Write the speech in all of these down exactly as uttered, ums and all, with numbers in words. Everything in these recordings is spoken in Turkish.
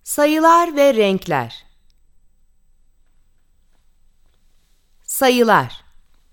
Sayılar ve renkler. Sayılar.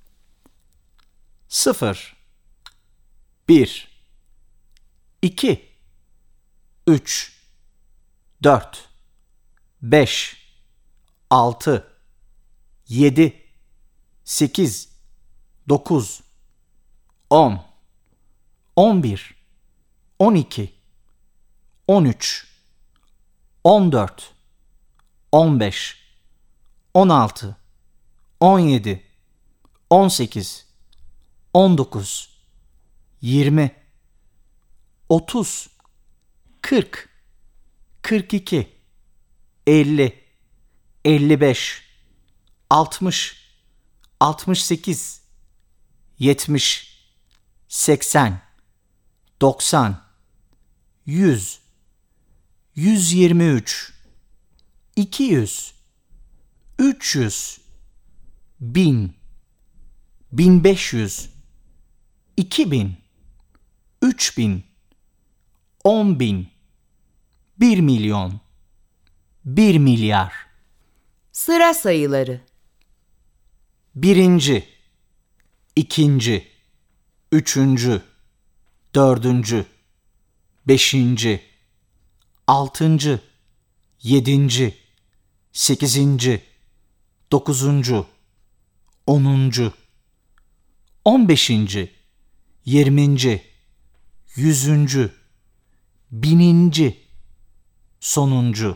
Sıfır, bir, iki, üç, dört, beş, altı, yedi, sekiz, dokuz, on, on bir, on iki, on üç, on dört, on beş, on altı, on yedi, on sekiz, on dokuz, yirmi, otuz, kırk, kırk iki, elli, elli beş, altmış, altmış sekiz, yetmiş, seksen, doksan, yüz, yüz yirmi üç, iki yüz, üç yüz, bin, bin beş yüz, iki bin, üç bin, on bin, bir milyon, bir milyar. Sıra sayıları. Birinci, ikinci, üçüncü, dördüncü, beşinci, altıncı, yedinci, sekizinci, dokuzuncu, onuncu, on beşinci, yirminci, yüzüncü, bininci, sonuncu.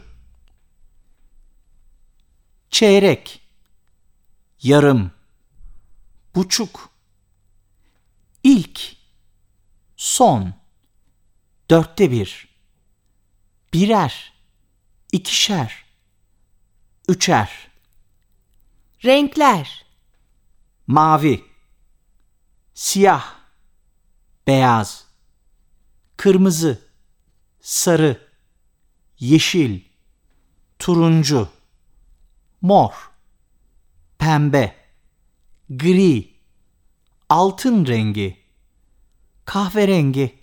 Çeyrek, yarım, buçuk, ilk, son, dörtte bir, birer, ikişer, üçer. Renkler. Mavi, siyah, beyaz, kırmızı, sarı, yeşil, turuncu, mor, pembe, gri, altın rengi, kahverengi,